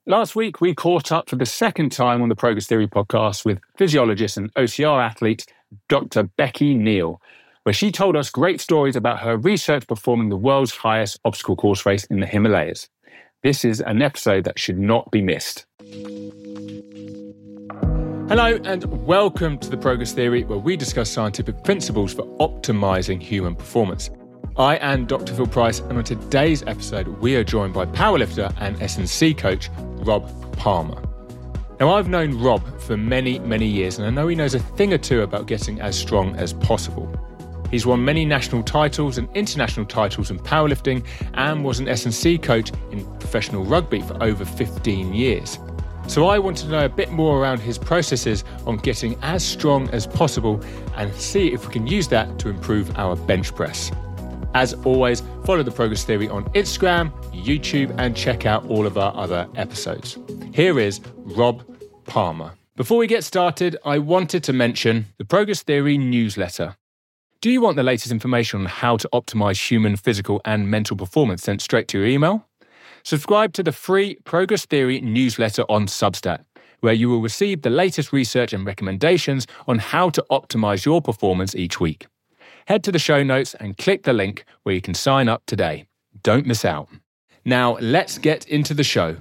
Last week, we caught up for the second time on the Progress Theory podcast with physiologist and OCR athlete, Dr. Becky Neal, where she told us great stories about her research performing the world's highest obstacle course race in the Himalayas. This is an episode that should not be missed. Hello and welcome to the Progress Theory, where we discuss scientific principles for optimizing human performance. I am Dr. Phil Price, and on today's episode, we are joined by powerlifter and S&C coach, Rob Palmer. Now, I've known Rob for many, many years, and I know he knows a thing or two about getting as strong as possible. He's won many national titles and international titles in powerlifting and was an S&C coach in professional rugby for over 15 years. So I wanted to know a bit more around his processes on getting as strong as possible and see if we can use that to improve our bench press. As always, follow the Progress Theory on Instagram, YouTube, and check out all of our other episodes. Here is Rob Palmer. Before we get started, I wanted to mention the Progress Theory newsletter. Do you want the latest information on how to optimize human physical and mental performance sent straight to your email? Subscribe to the free Progress Theory newsletter on Substack, where you will receive the latest research and recommendations on how to optimize your performance each week. Head to the show notes and click the link where you can sign up today. Don't miss out. Now, let's get into the show.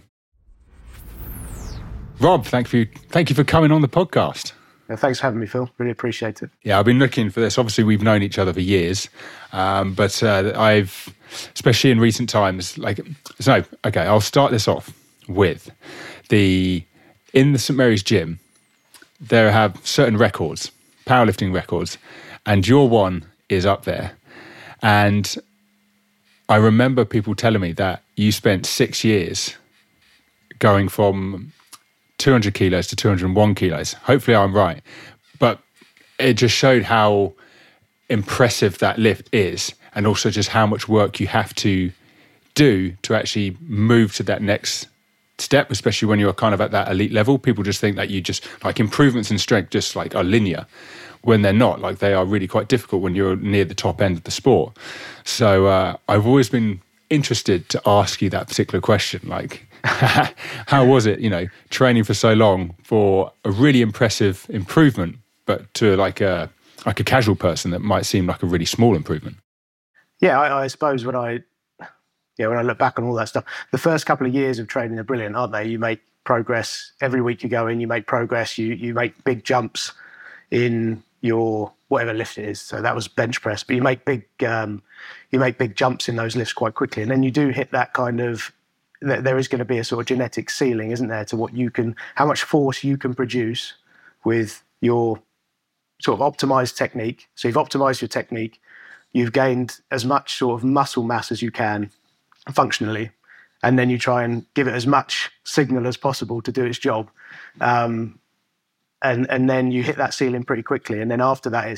Rob, thank you for coming on the podcast. Thanks for having me, Phil. Really appreciate it. Yeah, I've been looking for this. Obviously, we've known each other for years, but I've, especially in recent times, I'll start this off with in the St. Mary's gym, there have certain records, powerlifting records, and your one is up there. And I remember people telling me that you spent 6 years going from 200 kilos to 201 kilos. Hopefully I'm right. But it just showed how impressive that lift is, and also just how much work you have to do to actually move to that next step, especially when you're kind of at that elite level. People just think that you just, like, improvements in strength just like are linear, when they're not. Like, they are really quite difficult when you're near the top end of the sport. So I've always been interested to ask you that particular question, like, how was it, training for so long for a really impressive improvement, but to like a casual person that might seem like a really small improvement? Yeah, I suppose when I look back on all that stuff, the first couple of years of training are brilliant, aren't they? You make progress every week you go in. You make progress. You make big jumps in your whatever lift it is. So that was bench press, but you make big jumps in those lifts quite quickly, and then you do hit that kind of. There is going to be a sort of genetic ceiling, isn't there, to how much force you can produce with your sort of optimized technique. So you've optimized your technique, you've gained as much sort of muscle mass as you can functionally, and then you try and give it as much signal as possible to do its job. And then you hit that ceiling pretty quickly. And then after that,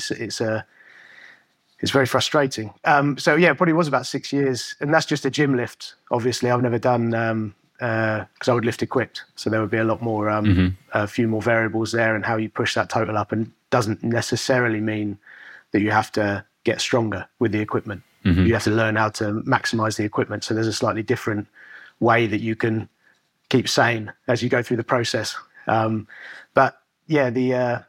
it's very frustrating. So yeah, it probably was about 6 years, and that's just a gym lift. Obviously, I've never done because I would lift equipped, so there would be a lot more, a few more variables there, and how you push that total up, and doesn't necessarily mean that you have to get stronger with the equipment. Mm-hmm. You have to learn how to maximize the equipment. So there's a slightly different way that you can keep sane as you go through the process. But yeah,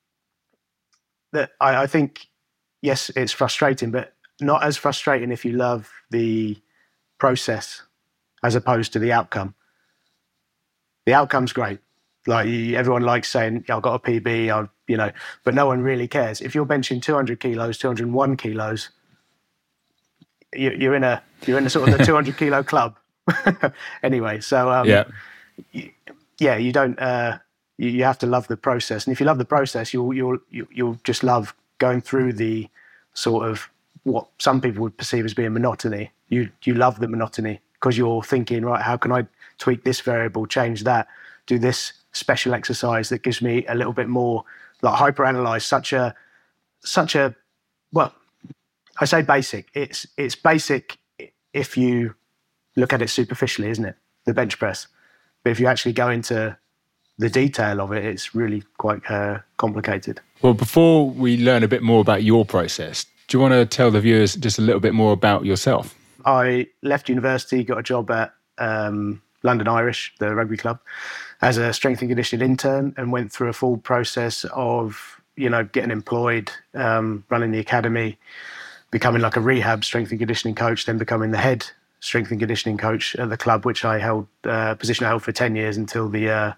I think. Yes, it's frustrating, but not as frustrating if you love the process as opposed to the outcome. The outcome's great. Like, everyone likes saying, I've got a PB, but no one really cares. If you're benching 200 kilos, 201 kilos, you're in a sort of the 200 kilo club. Anyway, so you don't. You have to love the process, and if you love the process, you'll just love going through the sort of what some people would perceive as being monotony. You love the monotony because you're thinking, right, how can I tweak this variable, change that, do this special exercise that gives me a little bit more, like hyperanalyze such a well, I say basic. It's basic if you look at it superficially, isn't it? The bench press. But if you actually go into the detail of it, it's really quite complicated. Well, before we learn a bit more about your process, do you want to tell the viewers just a little bit more about yourself? I left university, got a job at London Irish, the rugby club, as a strength and conditioning intern, and went through a full process of, getting employed, running the academy, becoming like a rehab strength and conditioning coach, then becoming the head strength and conditioning coach at the club, which I held, position I held for 10 years until the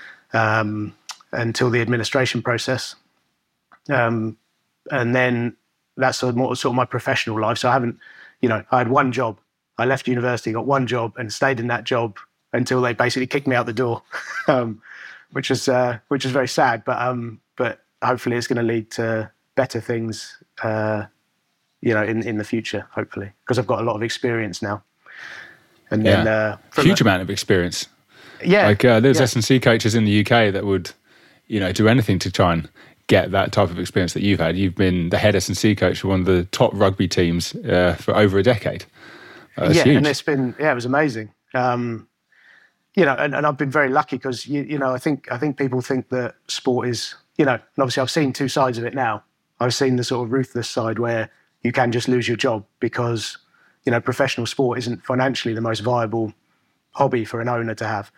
administration process. And then that's sort of my professional life. So I haven't, I had one job. I left university, got one job, and stayed in that job until they basically kicked me out the door, which is very sad. But hopefully it's going to lead to better things, in the future. Hopefully, because I've got a lot of experience now. And then huge amount of experience. Yeah, like there's S&C coaches in the UK that would, do anything to try and get that type of experience that you've had. You've been the head S&C coach for one of the top rugby teams for over a decade. Huge. And it's been, it was amazing. And I've been very lucky because, I think people think that sport is, and obviously I've seen two sides of it now. I've seen the sort of ruthless side where you can just lose your job because, professional sport isn't financially the most viable hobby for an owner to have.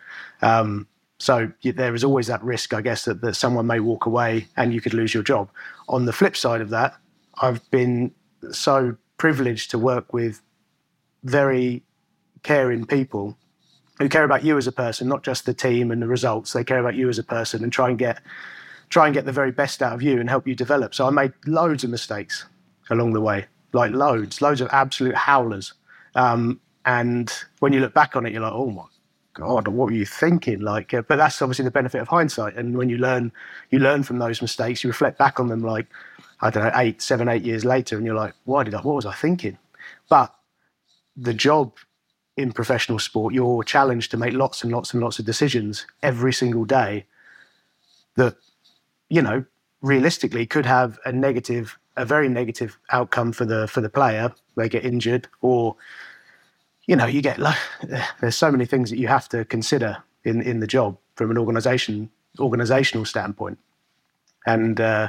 So there is always that risk, I guess, that someone may walk away and you could lose your job. On the flip side of that, I've been so privileged to work with very caring people who care about you as a person, not just the team and the results. They care about you as a person and try and get the very best out of you and help you develop. So I made loads of mistakes along the way, like loads of absolute howlers. And when you look back on it, you're like, oh my God, what were you thinking? But that's obviously the benefit of hindsight. And when you learn from those mistakes, you reflect back on them like, I don't know, 7, 8 years later, and you're like, what was I thinking? But the job in professional sport, you're challenged to make lots and lots and lots of decisions every single day that, realistically could have a very negative outcome for the player. They get injured, or you get there's so many things that you have to consider in the job from an organizational standpoint, and and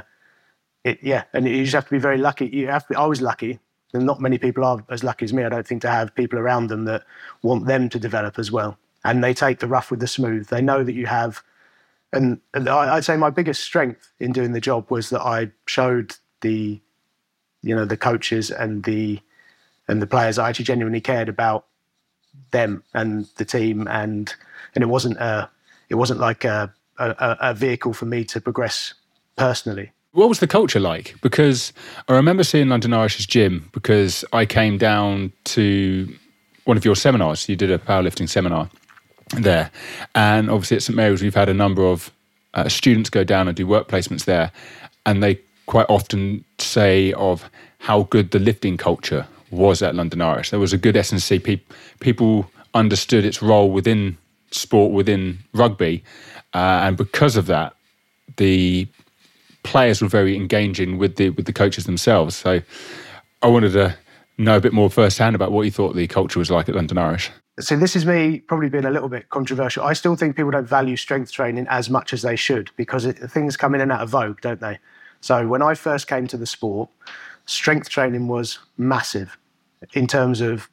you just have to be very lucky. I was lucky, and not many people are as lucky as me, I don't think, to have people around them that want them to develop as well, and they take the rough with the smooth. They know that you have, and I'd say my biggest strength in doing the job was that I showed the coaches and the players I actually genuinely cared about them and the team, and it wasn't like a vehicle for me to progress personally. What was the culture like? Because I remember seeing London Irish's gym because I came down to one of your seminars. You did a powerlifting seminar there, and obviously at St Mary's we've had a number of students go down and do work placements there, and they quite often say of how good the lifting culture was at London Irish. There was a good S&C. People understood its role within sport, within rugby, and because of that, the players were very engaging with the coaches themselves. So I wanted to know a bit more firsthand about what you thought the culture was like at London Irish. So this is me probably being a little bit controversial. I still think people don't value strength training as much as they should because things come in and out of vogue, don't they? So when I first came to the sport, strength training was massive in terms of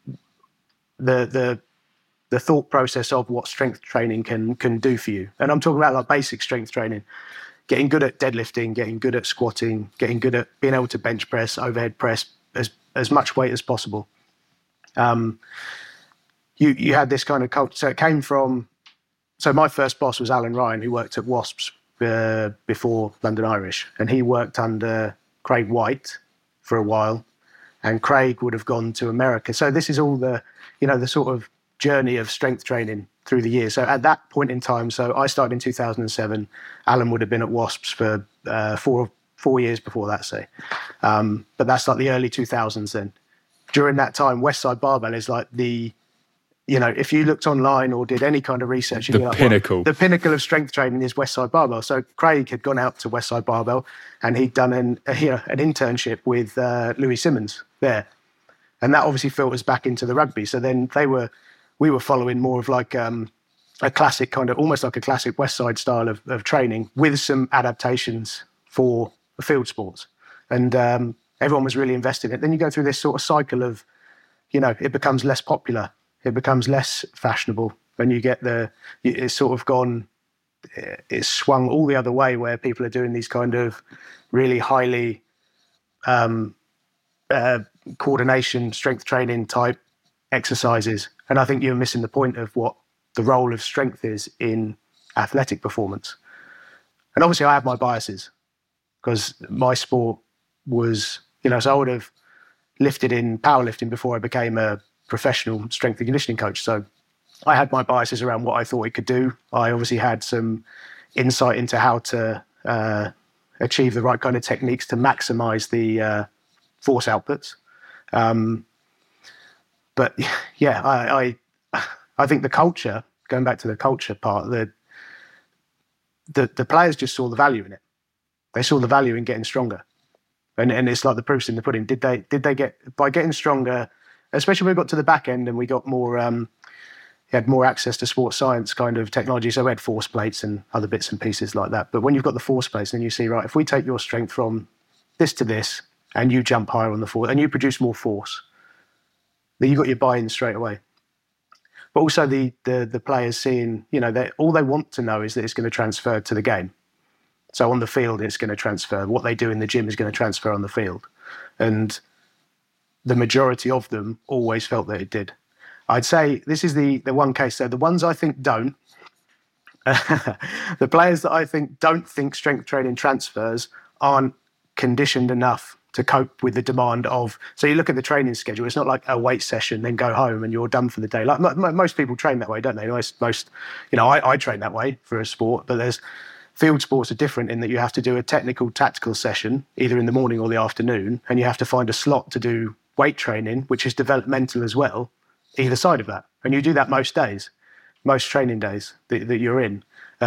the thought process of what strength training can do for you. And I'm talking about like basic strength training, getting good at deadlifting, getting good at squatting, getting good at being able to bench press, overhead press as much weight as possible. You had this kind of culture. So it came from, so my first boss was Alan Ryan, who worked at Wasps before London Irish, and he worked under Craig White for a while, and Craig would have gone to America. So this is all the sort of journey of strength training through the years. So at that point in time, so I started in 2007, Alan would have been at Wasps for 4 years before that, say. But that's like the early 2000s then. During that time, Westside Barbell is like if you looked online or did any kind of research, you'd be like, pinnacle. Well, the pinnacle of strength training is Westside Barbell. So Craig had gone out to Westside Barbell and he'd done an internship with Louis Simmons there. And that obviously filters back into the rugby. So then we were following more of like a classic kind of, almost like a classic Westside style of training with some adaptations for field sports. And everyone was really invested in it. Then you go through this sort of cycle of, it becomes less popular. It becomes less fashionable. and you get it's sort of gone, it's swung all the other way, where people are doing these kind of really highly coordination, strength training type exercises. And I think you're missing the point of what the role of strength is in athletic performance. And obviously I have my biases, because my sport was, so I would have lifted in powerlifting before I became a professional strength and conditioning coach. So I had my biases around what I thought it could do. I obviously had some insight into how to achieve the right kind of techniques to maximize the force outputs. But yeah, I think the culture, going back to the culture part, the players just saw the value in it. They saw the value in getting stronger. And it's like the proof's in the pudding. Did they get, by getting stronger, especially when we got to the back end and we got more, had more access to sports science kind of technology. So we had force plates and other bits and pieces like that. But when you've got the force plates, then you see, right, if we take your strength from this to this and you jump higher on the force and you produce more force, then you got your buy-in straight away. But also the players seeing, all they want to know is that it's going to transfer to the game. So on the field, it's going to transfer. What they do in the gym is going to transfer on the field. And the majority of them always felt that it did. I'd say this is the one case. So the ones I think don't, the players that I think don't think strength training transfers aren't conditioned enough to cope with the demand of, so you look at the training schedule, it's not like a weight session, then go home and you're done for the day. Like most people train that way, don't they? I train that way for a sport, but field sports are different in that you have to do a technical, tactical session, either in the morning or the afternoon, and you have to find a slot to do weight training, which is developmental as well, either side of that. And you do that most days, most training days that you're in.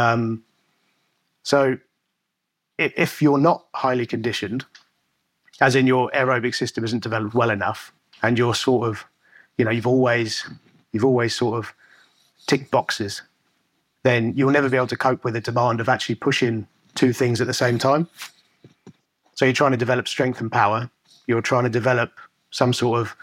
So if you're not highly conditioned, as in your aerobic system isn't developed well enough, and you're sort of, you've always sort of ticked boxes, then you'll never be able to cope with the demand of actually pushing two things at the same time. So you're trying to develop strength and power. You're trying to develop some sort of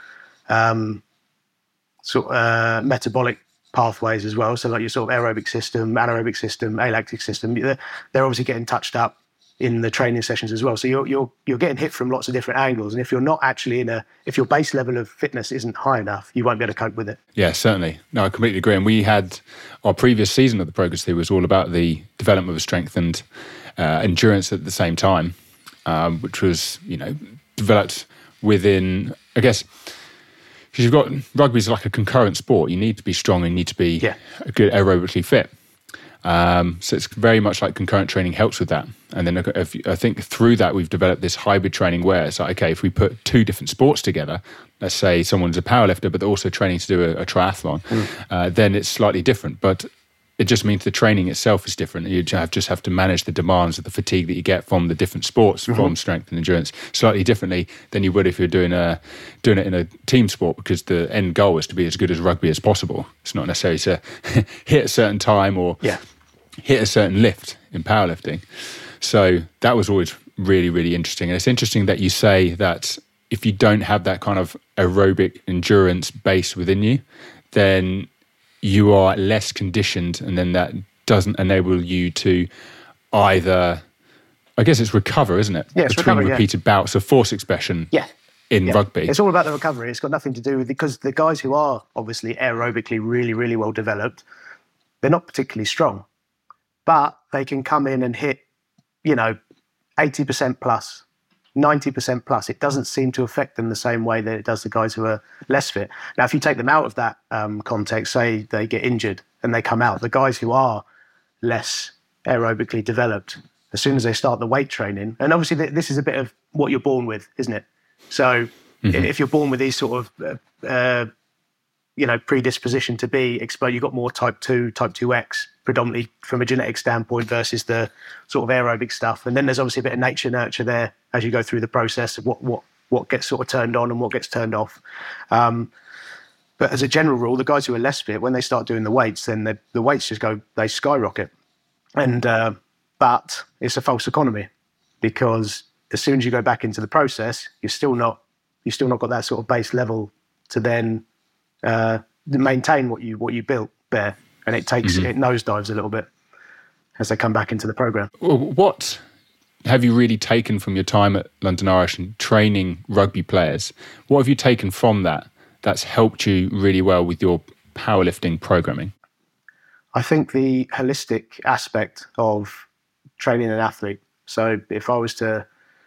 metabolic pathways as well. So like your sort of aerobic system, anaerobic system, alactic system, they're obviously getting touched up in the training sessions as well. So you're getting hit from lots of different angles. And if you're not actually if your base level of fitness isn't high enough, you won't be able to cope with it. Yeah, certainly. No, I completely agree. And we had our previous season of the Progress Theory was all about the development of strength and endurance at the same time, which was, developed within, I guess, because you've got, rugby is like a concurrent sport. You need to be strong and you need to be good aerobically fit. So it's very much like concurrent training helps with that. And then I think through that, we've developed this hybrid training where it's like, okay, if we put two different sports together, let's say someone's a powerlifter, but they're also training to do a triathlon, then it's slightly different. But it just means the training itself is different. You just have to manage the demands of the fatigue that you get from the different sports, from strength and endurance, slightly differently than you would if you're doing it in a team sport, because the end goal is to be as good as rugby as possible. It's not necessarily to hit a certain time or hit a certain lift in powerlifting. So that was always really, really interesting. And it's interesting that you say that if you don't have that kind of aerobic endurance base within you, then you are less conditioned, and then that doesn't enable you to either, I guess it's recover, isn't it? Yeah, it's between recovery, repeated bouts of force expression in rugby. It's all about the recovery. It's got nothing to do with, because the guys who are obviously aerobically really, really well developed, they're not particularly strong, but they can come in and hit, 80% plus, 90% plus. It doesn't seem to affect them the same way that it does the guys who are less fit. Now, if you take them out of that context, say they get injured and they come out, the guys who are less aerobically developed, as soon as they start the weight training, and obviously this is a bit of what you're born with, isn't it? So if you're born with these sort of, predisposition to be exposed, you've got more type 2X, predominantly from a genetic standpoint versus the sort of aerobic stuff. And then there's obviously a bit of nature nurture there as you go through the process of what gets sort of turned on and what gets turned off. But as a general rule, the guys who are less fit, when they start doing the weights, then the weights just they skyrocket. And but it's a false economy, because as soon as you go back into the process, you've still not got that sort of base level to then maintain what you built there. and it nosedives a little bit as they come back into the program. What have you really taken from your time at London Irish and training rugby players? What have you taken from that that's helped you really well with your powerlifting programming? I think the holistic aspect of training an athlete. So if I was to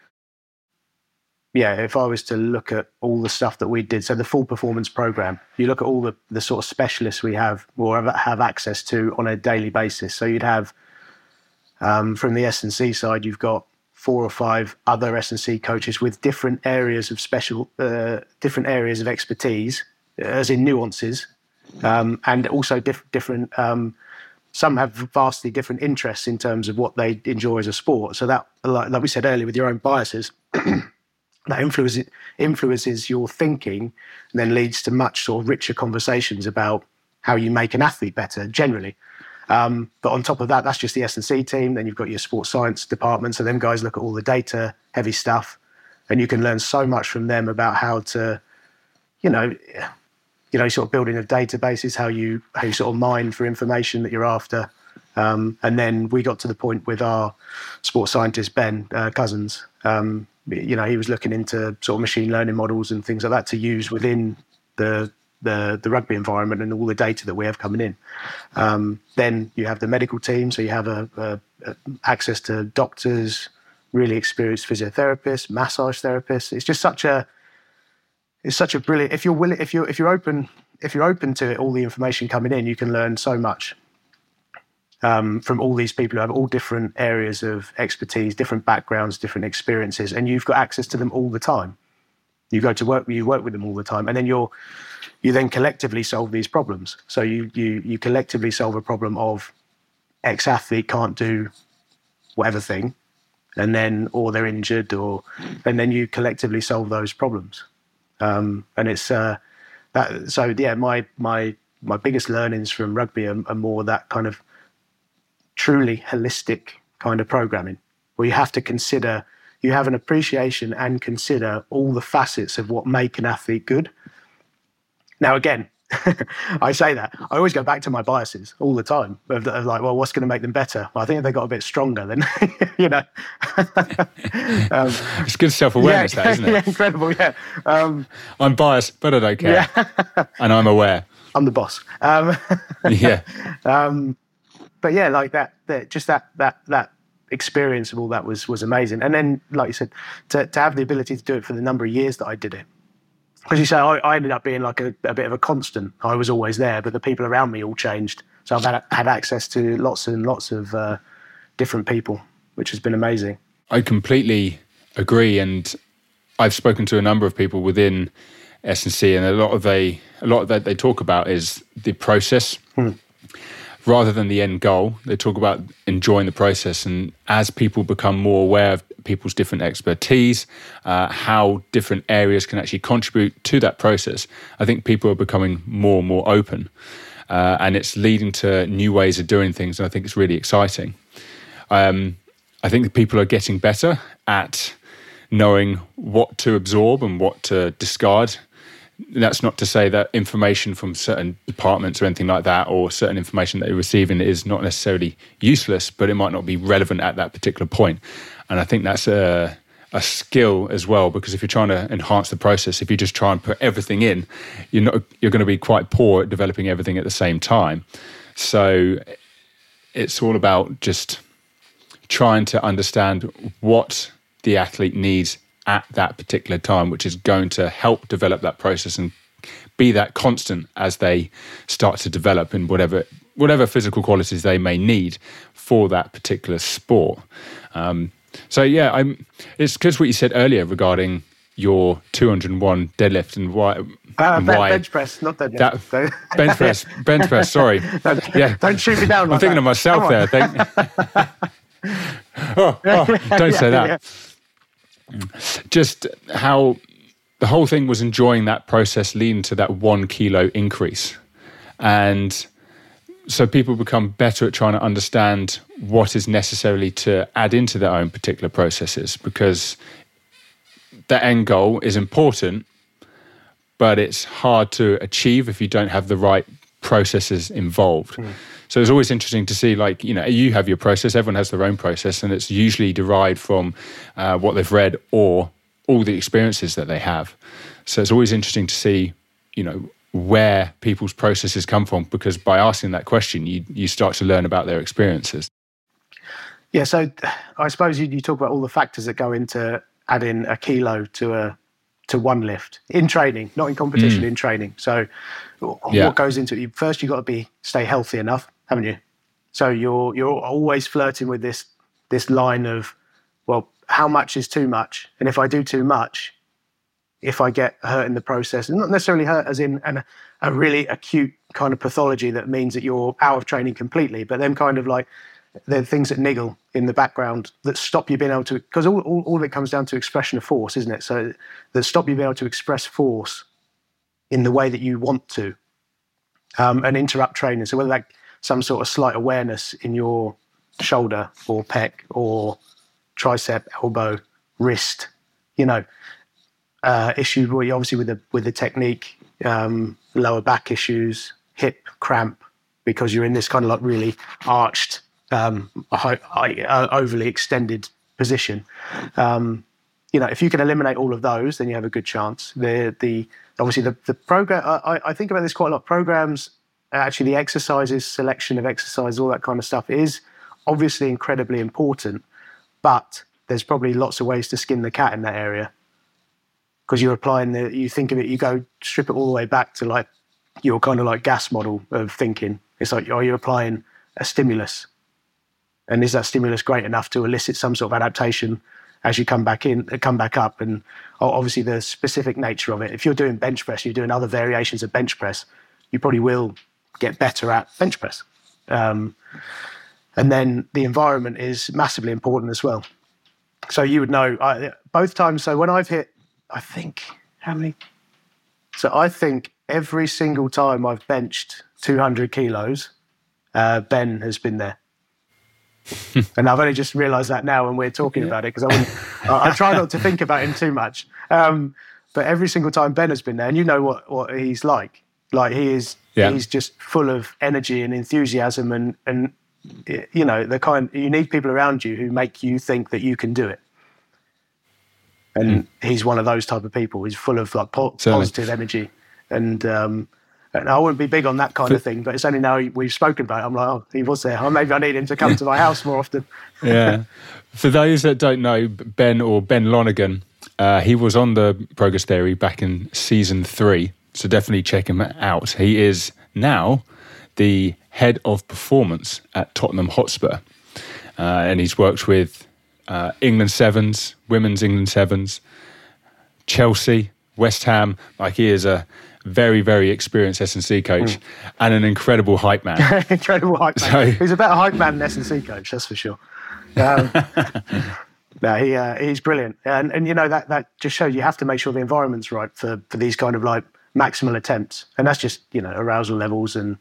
look at all the stuff that we did, so the full performance program, you look at all the sort of specialists we have or have access to on a daily basis. So you'd have, from the S&C side, you've got 4 or 5 other S&C coaches with different areas of different areas of expertise, as in nuances, and also different. Some have vastly different interests in terms of what they enjoy as a sport. So that, like we said earlier, with your own biases, that influences your thinking, and then leads to much sort of richer conversations about how you make an athlete better generally. But on top of that, that's just the S&C team. Then you've got your sports science department. So them guys look at all the data, heavy stuff, and you can learn so much from them about how to, sort of building of databases, how you sort of mine for information that you're after. And then we got to the point with our sports scientist, Ben Cousins. He was looking into sort of machine learning models and things like that to use within the rugby environment and all the data that we have coming in. Then you have the medical team, so you have access to doctors, really experienced physiotherapists, massage therapists. It's just such a brilliant. If you're open to it, all the information coming in, you can learn so much from all these people who have all different areas of expertise, different backgrounds, different experiences, and you've got access to them all the time. You go to work, you work with them all the time, and then you then collectively solve these problems. So you collectively solve a problem of ex-athlete can't do whatever thing, or they're injured, and then you collectively solve those problems. And it's that. So yeah, my biggest learnings from rugby are more that kind of truly holistic kind of programming, where you have an appreciation and consider all the facets of what make an athlete good. Now, again, I say that. I always go back to my biases all the time of like, well, what's going to make them better? Well, I think if they got a bit stronger, then, it's good self-awareness, that, isn't it? Yeah, incredible, yeah. I'm biased, but I don't care. Yeah. And I'm aware. I'm the boss. Yeah. But yeah, like that just that experience of all that was amazing. And then, like you said, to have the ability to do it for the number of years that I did it. As you say, I ended up being like a bit of a constant. I was always there, but the people around me all changed. So I've had access to lots and lots of different people, which has been amazing. I completely agree, and I've spoken to a number of people within S&C, and a lot of that they talk about is the process. Rather than the end goal. They talk about enjoying the process, and as people become more aware of people's different expertise, how different areas can actually contribute to that process, I think people are becoming more and more open, and it's leading to new ways of doing things, and I think it's really exciting. I think that people are getting better at knowing what to absorb and what to discard. That's not to say that information from certain departments or anything like that, or certain information that you're receiving, is not necessarily useless, but it might not be relevant at that particular point. And I think that's a skill as well, because if you're trying to enhance the process, if you just try and put everything in, you're going to be quite poor at developing everything at the same time. So it's all about just trying to understand what the athlete needs at that particular time, which is going to help develop that process and be that constant as they start to develop in whatever physical qualities they may need for that particular sport. So yeah, it's because what you said earlier regarding your 201 deadlift and why bench press, not deadlift. Bench press. Sorry, don't shoot me down. I'm thinking of myself there. Don't say that. Yeah. Just how the whole thing was enjoying that process leading to that 1 kilo increase. And so people become better at trying to understand what is necessarily to add into their own particular processes, because the end goal is important, but it's hard to achieve if you don't have the right processes involved. So it's always interesting to see, like, you have your process, everyone has their own process, and it's usually derived from what they've read or all the experiences that they have. So it's always interesting to see, where people's processes come from, because by asking that question, you start to learn about their experiences. Yeah, so I suppose you talk about all the factors that go into adding a kilo to one lift in training, not in competition, in training. So what goes into it? First, you've got to stay healthy enough, haven't you? So you're always flirting with this line of, well, how much is too much? And if I do too much, if I get hurt in the process, and not necessarily hurt as in a really acute kind of pathology that means that you're out of training completely, but then kind of like the things that niggle in the background that stop you being able to, because all of it comes down to expression of force, isn't it? So that stop you being able to express force in the way that you want to, and interrupt training. So whether that some sort of slight awareness in your shoulder or pec or tricep, elbow, wrist, issue obviously with the technique, lower back issues, hip cramp, because you're in this kind of like really arched, overly extended position. If you can eliminate all of those, then you have a good chance. Obviously the program, I think about this quite a lot. Programs, actually the exercises, selection of exercise, all that kind of stuff is obviously incredibly important, but there's probably lots of ways to skin the cat in that area, because you're applying you think of it, you go strip it all the way back to like your kind of like gas model of thinking. It's like, are you applying a stimulus? And is that stimulus great enough to elicit some sort of adaptation as you come back up? And obviously the specific nature of it. If you're doing bench press, you're doing other variations of bench press, you probably will get better at bench press. And then the environment is massively important as well. So you would know both times. So when I've hit, I think every single time I've benched 200 kilos, Ben has been there. And I've only just realised that now when we're talking about it, because I try not to think about him too much. But every single time Ben has been there, and you know what he's like. Like he's just full of energy and enthusiasm, and the kind, you need people around you who make you think that you can do it. And he's one of those type of people. He's full of like positive energy, and I wouldn't be big on that kind of thing. But it's only now we've spoken about it, I'm like, oh, he was there. Oh, maybe I need him to come to my house more often. Yeah. For those that don't know, Ben Lonergan, he was on the Progress Theory back in season 3, so definitely check him out. He is now the head of performance at Tottenham Hotspur, and he's worked with England Sevens, Women's England Sevens, Chelsea, West Ham. Like, he is a very, very experienced S&C coach and an incredible hype man. Incredible hype man. So, he's a better hype man than S&C coach, that's for sure. He's brilliant. And that just shows you have to make sure the environment's right for these kind of like maximal attempts. And that's just, arousal levels and,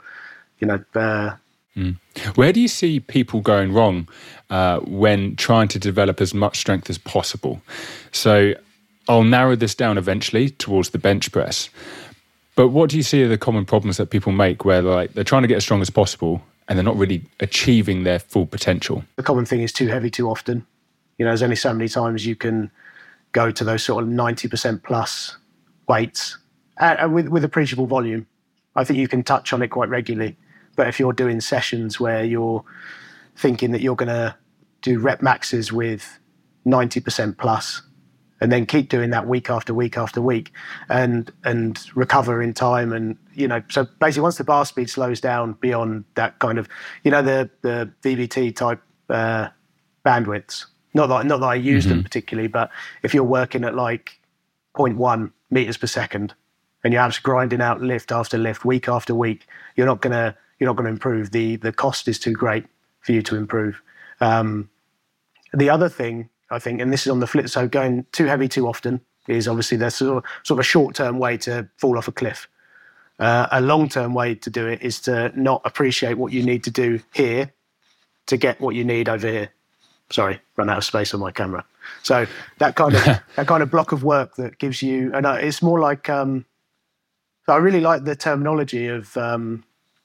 Where do you see people going wrong when trying to develop as much strength as possible? So I'll narrow this down eventually towards the bench press. But what do you see are the common problems that people make where they're trying to get as strong as possible and they're not really achieving their full potential? The common thing is too heavy too often. There's only so many times you can go to those sort of 90% plus weights and with appreciable volume. I think you can touch on it quite regularly. But if you're doing sessions where you're thinking that you're going to do rep maxes with 90% plus, and then keep doing that week after week after week, and recover in time, and so basically once the bar speed slows down beyond that kind of the VBT type bandwidths, not that I use them particularly, but if you're working at like 0.1 meters per second and you're just grinding out lift after lift week after week, you're not going to improve. The cost is too great for you to improve. The other thing, I think, and this is on the flip, so going too heavy too often is obviously there's sort of a short-term way to fall off a cliff. A long-term way to do it is to not appreciate what you need to do here to get what you need over here. Sorry, run out of space on my camera. So that kind of block of work that gives you, and it's more like, so I really like the terminology of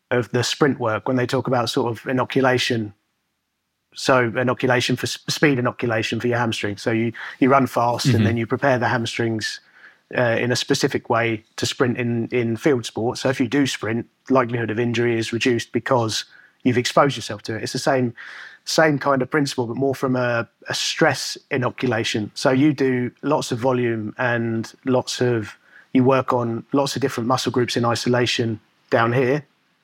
of the sprint work when they talk about sort of inoculation. So inoculation for speed inoculation for your hamstring. So you run fast and then you prepare the hamstrings in a specific way to sprint in field sport. So if you do sprint, likelihood of injury is reduced because you've exposed yourself to it. It's the same kind of principle, but more from a stress inoculation. So you do lots of volume and you work on lots of different muscle groups in isolation down here.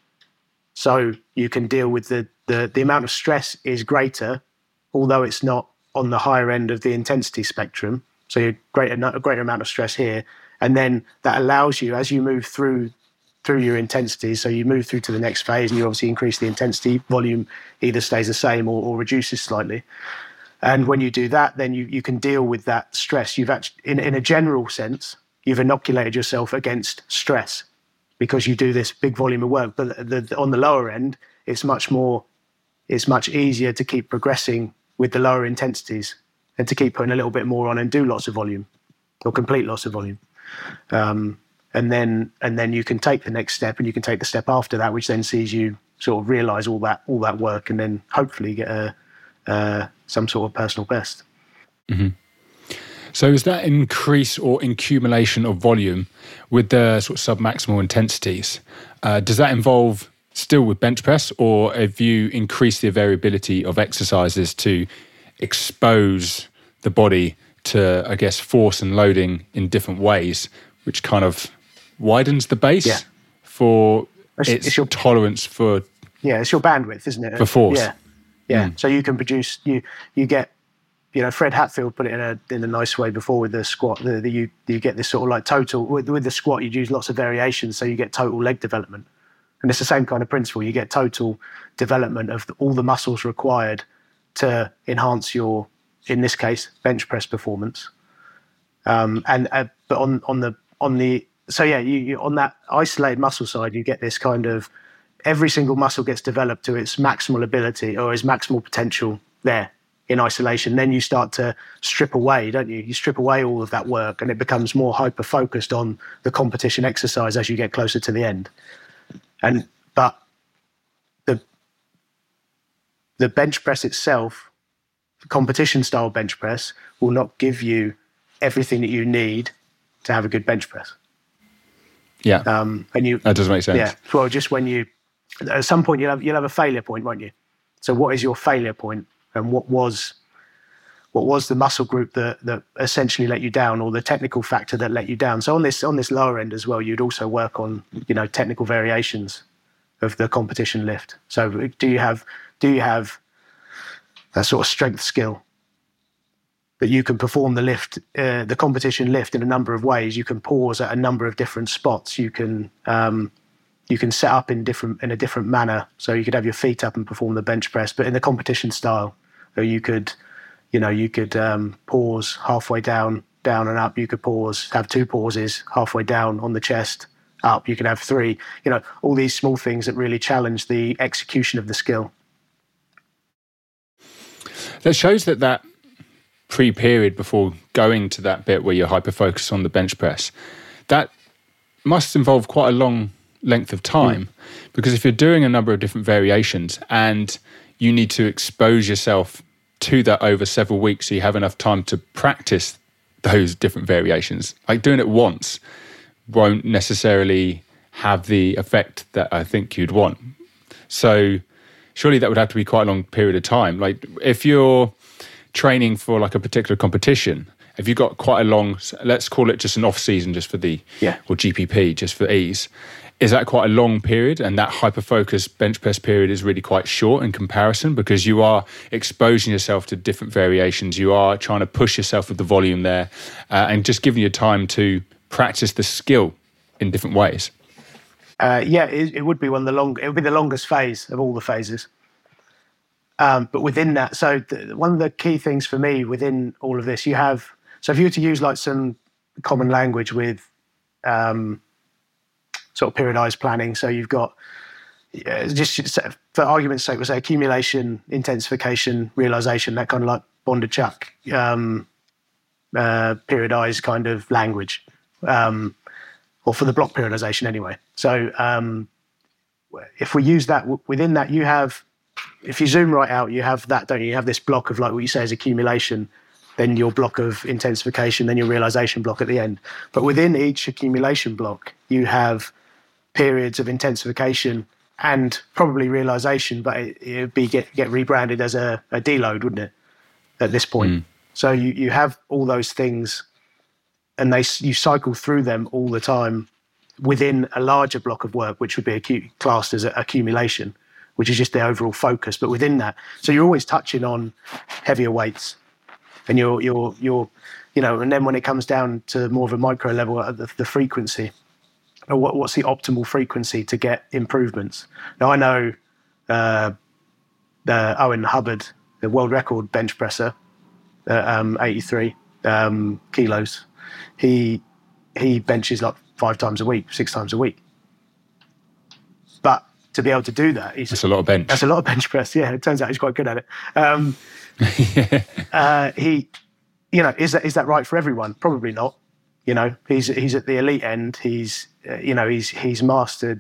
So you can deal with the amount of stress is greater, although it's not on the higher end of the intensity spectrum. So a greater amount of stress here. And then that allows you, as you move through your intensity, so you move through to the next phase and you obviously increase the intensity, volume either stays the same or reduces slightly. And when you do that, then you can deal with that stress. You've actually, in a general sense, you've inoculated yourself against stress because you do this big volume of work. But on the lower end, it's much easier to keep progressing with the lower intensities and to keep putting a little bit more on and do lots of volume or complete lots of volume. And then you can take the next step and you can take the step after that, which then sees you sort of realize all that work and then hopefully get some sort of personal best. Mm-hmm. So is that increase or accumulation of volume with the sort of submaximal intensities? Does that involve still with bench press, or have you increased the variability of exercises to expose the body to, I guess, force and loading in different ways, which kind of widens the base for its your tolerance for... Yeah, it's your bandwidth, isn't it? For force. Yeah. So you can produce, you get, Fred Hatfield put it in a nice way before with the squat. You get this sort of like total with the squat. You'd use lots of variations, so you get total leg development, and it's the same kind of principle. You get total development of all the muscles required to enhance your, in this case, bench press performance. But on that isolated muscle side, you get this kind of every single muscle gets developed to its maximal ability or its maximal potential there in isolation. Then you start to strip away, don't you? You strip away all of that work and it becomes more hyper-focused on the competition exercise as you get closer to the end. But the bench press itself, the competition-style bench press, will not give you everything that you need to have a good bench press. Yeah, that does make sense. Yeah, well, just when you, at some point you'll have a failure point, won't you? So what is your failure point, and what was the muscle group that essentially let you down, or the technical factor that let you down? So on this lower end as well, you'd also work on technical variations of the competition lift. So do you have that sort of strength skill that you can perform the lift, the competition lift in a number of ways? You can pause at a number of different spots. You can set up in a different manner. So you could have your feet up and perform the bench press, but in the competition style, you could pause halfway down and up. You could have 2 pauses halfway down on the chest, up. You could have 3. All these small things that really challenge the execution of the skill. That shows that pre-period before going to that bit where you're hyper-focused on the bench press, that must involve quite a long length of time, because if you're doing a number of different variations and you need to expose yourself to that over several weeks so you have enough time to practice those different variations, like doing it once won't necessarily have the effect that I think you'd want. So surely that would have to be quite a long period of time. Like if you're training for like a particular competition, have you got quite a long, let's call it just an off season just for or GPP just for ease, is that quite a long period? And that hyper-focused bench press period is really quite short in comparison, because you are exposing yourself to different variations. You are trying to push yourself with the volume there and just giving you time to practice the skill in different ways. It would be it would be the longest phase of all the phases. But within that, so one of the key things for me within all of this, so if you were to use like some common language with sort of periodized planning, so you've got, just for argument's sake, we'll say accumulation, intensification, realization, that kind of like Bondarchuk periodized kind of language, or for the block periodization anyway. So if we use that, within that you have, if you zoom right out, you have that, don't you? You have this block of like what you say is accumulation, then your block of intensification, then your realization block at the end. But within each accumulation block, you have periods of intensification and probably realization, but it would be get rebranded as a deload, wouldn't it, at this point? So you have all those things, and you cycle through them all the time within a larger block of work, which would be classed as accumulation, which is just the overall focus. But within that, so you're always touching on heavier weights, and you're and then when it comes down to more of a micro level, the frequency, or what's the optimal frequency to get improvements. Now I know Owen Hubbard, the world record bench presser, 83 kilos. He benches like 5 times a week, 6 times a week. But to be able to do that, that's a lot of bench. That's a lot of bench press. Yeah, it turns out he's quite good at it. Is that right for everyone? Probably not. He's at the elite end. He's mastered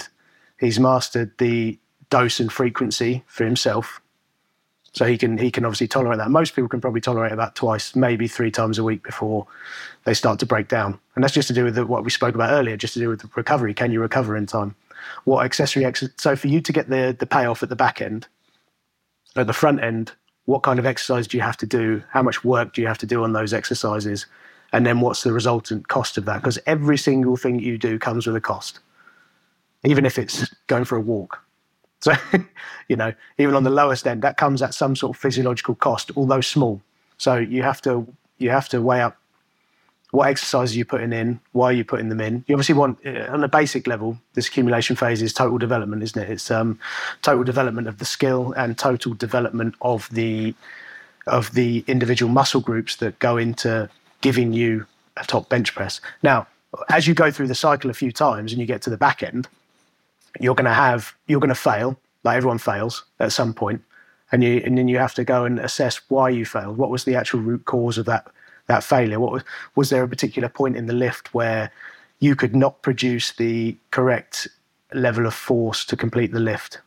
the dose and frequency for himself. So he can obviously tolerate that. Most people can probably tolerate about 2, maybe 3 times a week before they start to break down. And that's just to do with what we spoke about earlier, just to do with the recovery. Can you recover in time? What accessory so for you to get the payoff at the back end, at the front end, what kind of exercise do you have to do? How much work do you have to do on those exercises? And then what's the resultant cost of that? Because every single thing you do comes with a cost, even if it's going for a walk. So, even on the lowest end, that comes at some sort of physiological cost, although small. So you have to weigh up what exercises you're putting in, why you're putting them in. You obviously want, on a basic level, this accumulation phase is total development, isn't it? It's total development of the skill and total development of the individual muscle groups that go into giving you a top bench press. Now, as you go through the cycle a few times and you get to the back end, you're going to fail, like everyone fails at some point, and then you have to go and assess why you failed. What was the actual root cause of that failure? Was there a particular point in the lift where you could not produce the correct level of force to complete the lift?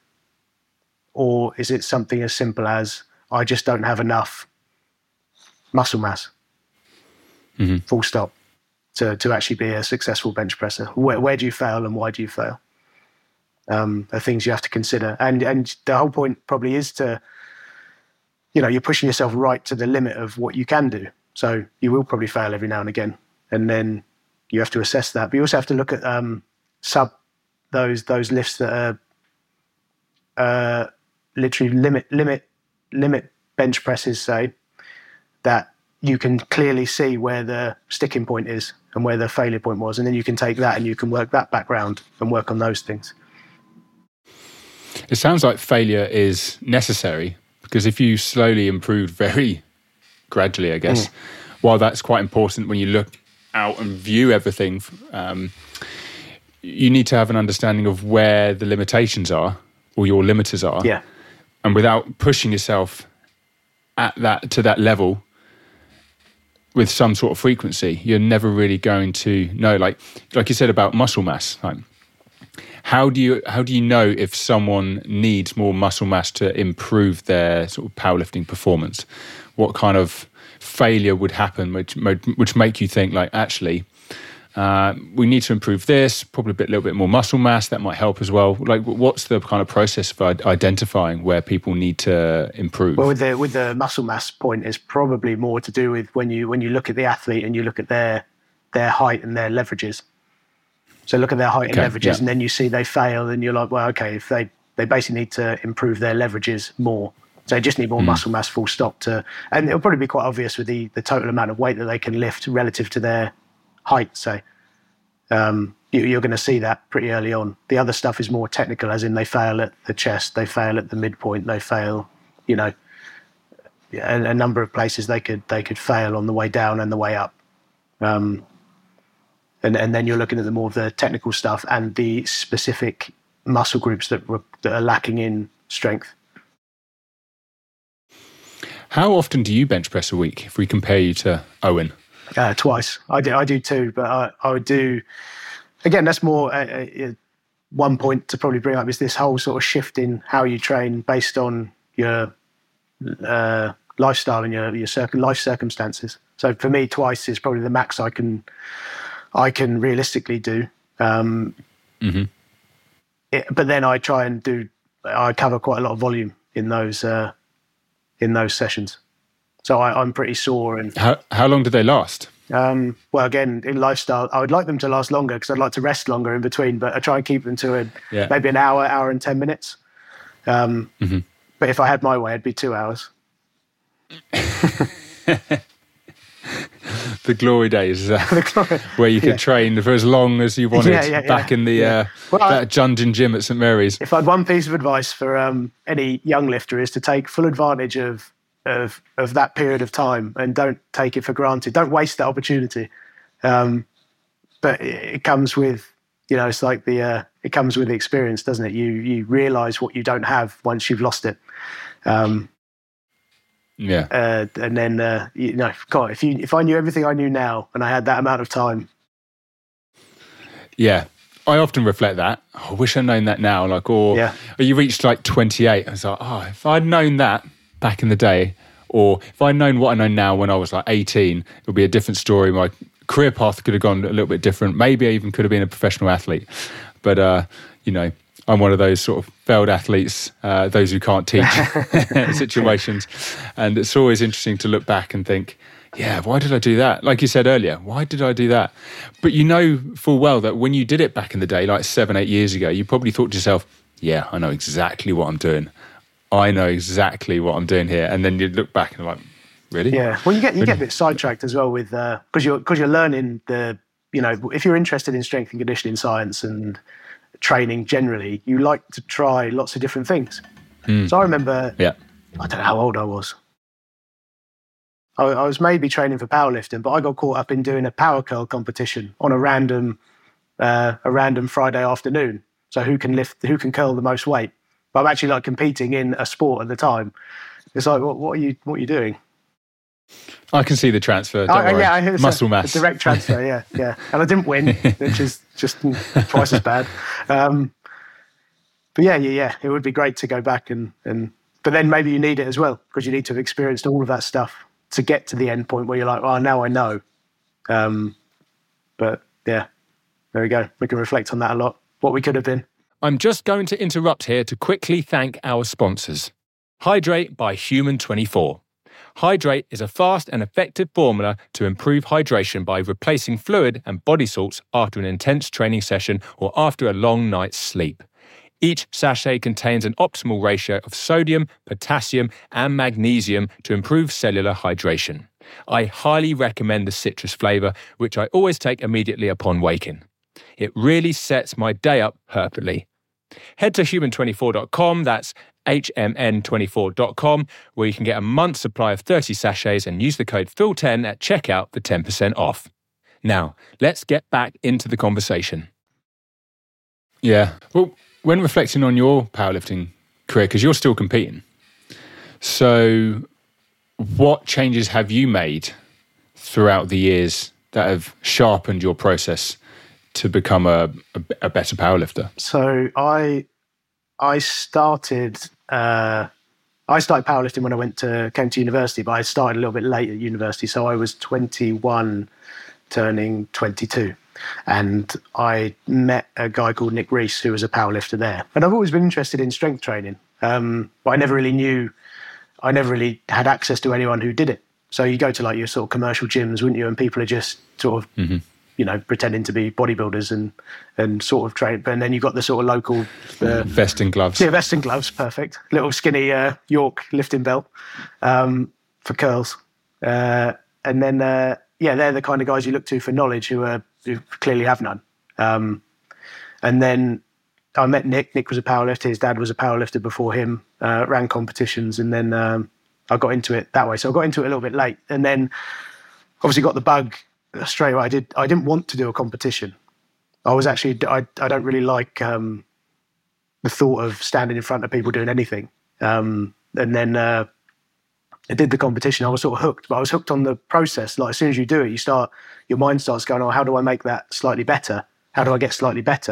Or is it something as simple as, I just don't have enough muscle mass, full stop, to actually be a successful bench presser? Where do you fail and why do you fail? Are things you have to consider. And the whole point probably is to, you're pushing yourself right to the limit of what you can do. So you will probably fail every now and again. And then you have to assess that. But you also have to look at those lifts that are literally limit bench presses, say, that you can clearly see where the sticking point is and where the failure point was. And then you can take that and you can work that background and work on those things. It sounds like failure is necessary, because if you slowly improve very gradually, I guess, while that's quite important when you look out and view everything, you need to have an understanding of where the limitations are, or your limiters are. Yeah. And without pushing yourself to that level with some sort of frequency, you're never really going to know. Like you said about muscle mass, how do you know if someone needs more muscle mass to improve their sort of powerlifting performance? What kind of failure would happen which make you think, like, actually, we need to improve this, probably a little bit more muscle mass, that might help as well? Like, what's the kind of process for identifying where people need to improve? Well, with the muscle mass point, is probably more to do with when you look at the athlete and you look at their height and their leverages. So look at their height and leverages, and then you see they fail, and you're like, well, okay, if they basically need to improve their leverages more. So they just need more muscle mass, full stop. And it'll probably be quite obvious with the total amount of weight that they can lift relative to their height, say. You're going to see that pretty early on. The other stuff is more technical, as in they fail at the chest, they fail at the midpoint, they fail, a number of places they could fail on the way down and the way up. And then you're looking at the more of the technical stuff and the specific muscle groups that are lacking in strength. How often do you bench press a week, if we compare you to Owen? Twice. I do 2, but I would do, again, that's more one point to probably bring up is this whole sort of shift in how you train based on your lifestyle and your life circumstances. So for me, twice is probably the max I can realistically do. But then I try and I cover quite a lot of volume in those sessions. So I'm pretty sore. And how long do they last? Well, again, in lifestyle, I would like them to last longer because I'd like to rest longer in between, but I try and keep them to maybe an hour and 10 minutes. But if I had my way, it'd be 2 hours. The glory days where you could train for as long as you wanted back in the that Jundin gym at St Mary's. If I had one piece of advice for any young lifter is to take full advantage of that period of time and don't take it for granted. Don't waste that opportunity. But it comes with, it's like it comes with the experience, doesn't it? You realise what you don't have once you've lost it. And then, God, if I knew everything I knew now and I had that amount of time. Yeah. I often reflect that. I wish I'd known that now. Or you reached like 28. I was like, if I'd known that back in the day, or if I'd known what I know now when I was like 18, it would be a different story. My career path could have gone a little bit different. Maybe I even could have been a professional athlete. But, I'm one of those sort of failed athletes, those who can't teach situations. And it's always interesting to look back and think, why did I do that? Like you said earlier, why did I do that? But you know full well that when you did it back in the day, like 7-8 years ago, you probably thought to yourself, I know exactly what I'm doing. I know exactly what I'm doing here. And then you look back and you're like, really? Yeah. Well, you get a bit sidetracked as well with, because you're learning if you're interested in strength and conditioning science and training generally, you like to try lots of different things. So I remember, I don't know how old I was. I was maybe training for powerlifting, but I got caught up in doing a power curl competition on a random Friday afternoon. So who can curl the most weight? But I'm actually like competing in a sport at the time. It's like, what are you doing? I can see the transfer. Don't worry. Muscle mass. A direct transfer, yeah. And I didn't win, which is just twice as bad. But it would be great to go back but then maybe you need it as well because you need to have experienced all of that stuff to get to the end point where you're like, now I know. But there we go. We can reflect on that a lot. What we could have been. I'm just going to interrupt here to quickly thank our sponsors. Hydrate by Human24. Hydrate is a fast and effective formula to improve hydration by replacing fluid and body salts after an intense training session or after a long night's sleep. Each sachet contains an optimal ratio of sodium, potassium, and magnesium to improve cellular hydration. I highly recommend the citrus flavour, which I always take immediately upon waking. It really sets my day up perfectly. Head to human24.com, that's HMN24.com, where you can get a month's supply of 30 sachets and use the code PHIL10 at checkout for 10% off. Now, let's get back into the conversation. Yeah, well, when reflecting on your powerlifting career, because you're still competing, so what changes have you made throughout the years that have sharpened your process to become a better powerlifter? So I started powerlifting when I came to university, but I started a little bit late at university. So I was 21, turning 22. And I met a guy called Nick Reese, who was a powerlifter there. And I've always been interested in strength training, but I never really had access to anyone who did it. So you go to like your sort of commercial gyms, wouldn't you? And people are just sort of, pretending to be bodybuilders and sort of train. And then you've got the sort of local... vest and gloves. Yeah, vest and gloves, perfect. Little skinny York lifting belt for curls. And then, they're the kind of guys you look to for knowledge who clearly have none. And then I met Nick. Nick was a powerlifter. His dad was a powerlifter before him, ran competitions. And then I got into it that way. So I got into it a little bit late. And then obviously got the bug straight away. I didn't want to do a competition. I was actually, I don't really like the thought of standing in front of people doing anything. And then I did the competition. I was sort of hooked, but I was hooked on the process. Like as soon as you do it, your mind starts going, how do I make that slightly better? How do I get slightly better?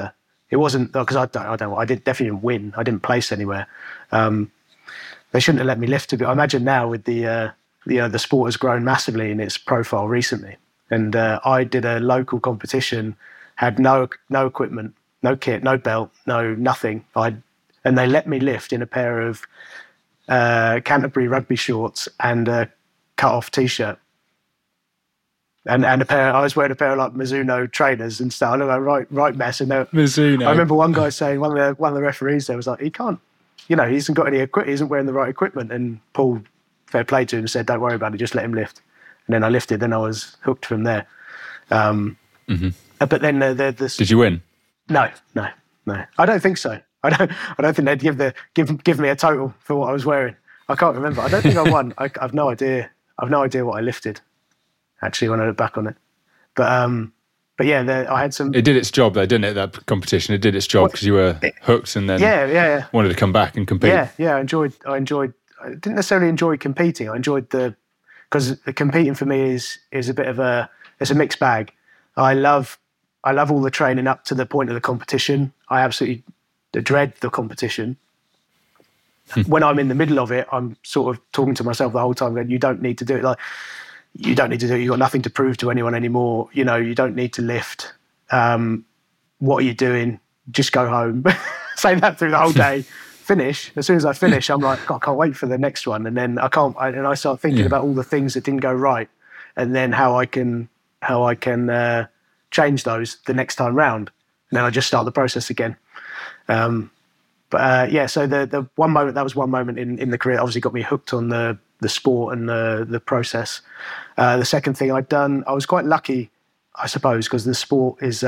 It wasn't because I definitely didn't win. I didn't place anywhere. They shouldn't have let me lift a bit. I imagine now with the sport has grown massively in its profile recently. And I did a local competition, had no equipment, no kit, no belt, no nothing. And they let me lift in a pair of Canterbury rugby shorts and a cut-off T-shirt. And I was wearing a pair of like Mizuno trainers and stuff. I looked like right mess. And Mizuno. I remember one guy saying, one of the referees there was like, he can't, he hasn't got any equipment, he isn't wearing the right equipment. And Paul, fair play to him, said, don't worry about it, just let him lift. And then I lifted, then I was hooked from there. But then Did you win? No. I don't think so. I don't think they'd give me a total for what I was wearing. I can't remember. I don't think I won. I've no idea. I've no idea what I lifted, actually, when I look back on it. But yeah, I had some. It did its job, though, didn't it? That competition, it did its job because you were hooked and then wanted to come back and compete. Yeah. I enjoyed. I didn't necessarily enjoy competing. I enjoyed because competing for me is a bit of it's a mixed bag. I love all the training up to the point of the competition. I absolutely dread the competition. When I'm in the middle of it, I'm sort of talking to myself the whole time, going, "You don't need to do it. Like, you don't need to do it. You've got nothing to prove to anyone anymore. You don't need to lift. What are you doing? Just go home." Say that through the whole day. Finish. As soon as I finish, I'm like, God, I can't wait for the next one. And then I start thinking about all the things that didn't go right, and then how I can change those the next time round. And then I just start the process again. So the one moment, that was one moment in the career, obviously got me hooked on the sport and the process. The second thing I'd done, I was quite lucky, I suppose, because the sport is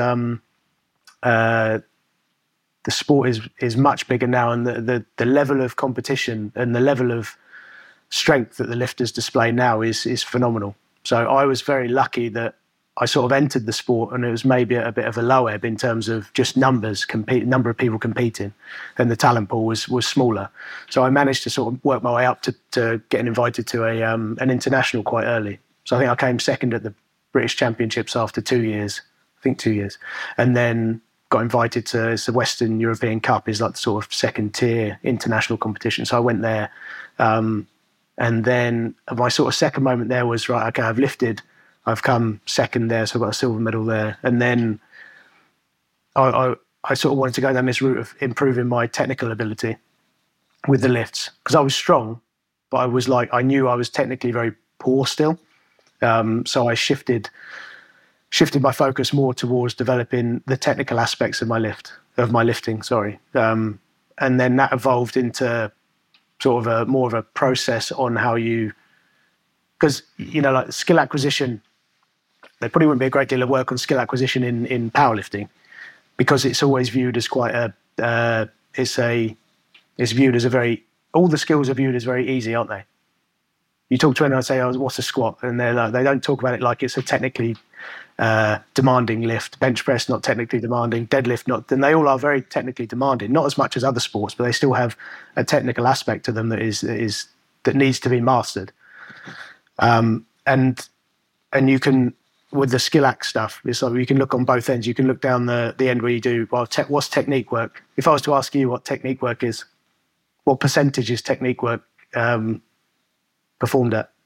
much bigger now, and the level of competition and the level of strength that the lifters display now is phenomenal. So I was very lucky that I sort of entered the sport and it was maybe a bit of a low ebb in terms of just number of people competing, and the talent pool was smaller. So I managed to sort of work my way up to getting invited to an international quite early. So I think I came second at the British Championships after 2 years, and then got invited to the Western European Cup, is like the sort of second tier international competition. So I went there, and then my sort of second moment there was, right, okay, I've lifted. I've come second there, so I've got a silver medal there. And then I sort of wanted to go down this route of improving my technical ability with the lifts, because I was strong, but I knew I was technically very poor still. So I shifted my focus more towards developing the technical aspects of my lifting. And then that evolved into sort of more of a process on how you, because like skill acquisition. There probably wouldn't be a great deal of work on skill acquisition in powerlifting, because it's always viewed as quite it's viewed as all the skills are viewed as very easy, aren't they? You talk to anyone and say, "Oh, what's a squat?" and they don't talk about it like it's a technically demanding lift. Bench press, not technically demanding. Deadlift, not. And they all are very technically demanding, not as much as other sports, but they still have a technical aspect to them that needs to be mastered. And you can, with the skill act stuff, it's like you can look on both ends. You can look down the end where you do, what's technique work? If I was to ask you what technique work is, what percentage is technique work performed at?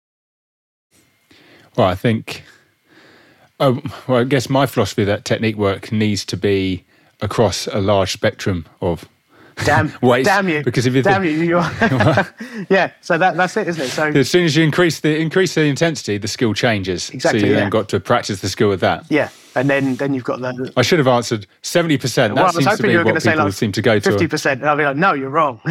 Well, I think, I guess my philosophy that technique work needs to be across a large spectrum of weights. Damn you! Because if you yeah. So that's it, isn't it? So as soon as you increase the intensity, the skill changes. Exactly. So you then got to practice the skill with that. Yeah, and then you've got that. I should have answered 70%. That seems to be what people seem to go to. 50%. And I'll be like, no, you're wrong.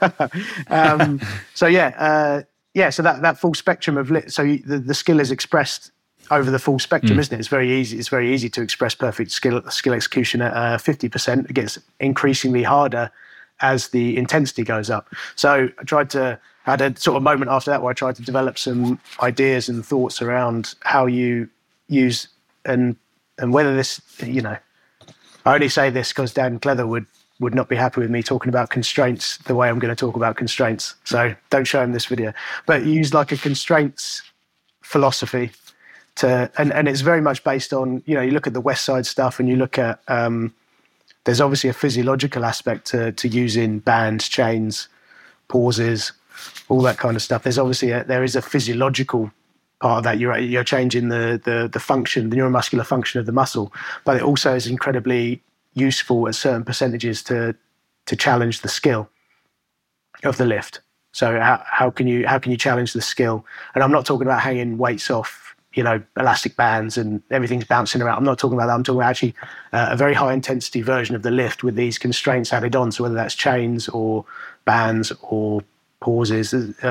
So that full spectrum of the skill is expressed over the full spectrum, isn't it? It's very easy. It's very easy to express perfect skill execution at 50%. It gets increasingly harder as the intensity goes up. So I had a sort of moment after that where I tried to develop some ideas and thoughts around how you use and whether this, I only say this because Dan Cleather would not be happy with me talking about constraints the way I'm going to talk about constraints. So don't show him this video. But use like a constraints philosophy and it's very much based on, you look at the West Side stuff and you look at there's obviously a physiological aspect to using bands, chains, pauses, all that kind of stuff. There's obviously there is a physiological part of that. You're changing the function, the neuromuscular function of the muscle, but it also is incredibly useful at certain percentages to challenge the skill of the lift. So how can you challenge the skill? And I'm not talking about hanging weights off, elastic bands and everything's bouncing around. I'm not talking about that. I'm talking about actually a very high intensity version of the lift with these constraints added on. So whether that's chains or bands or pauses,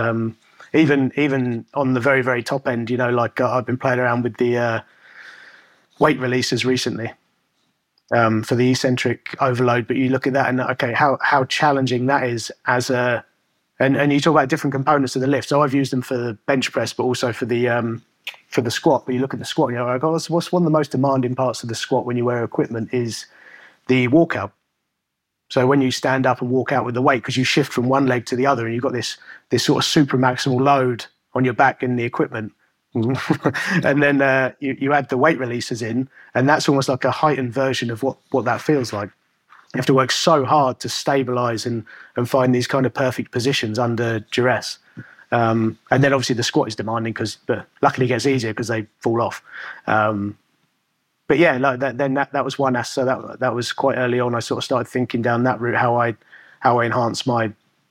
even on the very, very top end, I've been playing around with the weight releases recently for the eccentric overload. But you look at that and okay, how challenging that is and you talk about different components of the lift. So I've used them for the bench press, but also for the squat. But you look at the squat, and you're like, what's one of the most demanding parts of the squat when you wear equipment is the walkout. So when you stand up and walk out with the weight, because you shift from one leg to the other, and you've got this sort of super maximal load on your back in the equipment, and then you add the weight releases in, and that's almost like a heightened version of what that feels like. You have to work so hard to stabilize and find these kind of perfect positions under duress. And then obviously the squat is demanding, but luckily it gets easier because they fall off. But yeah, that was one. So that was quite early on. I sort of started thinking down that route, how I enhance my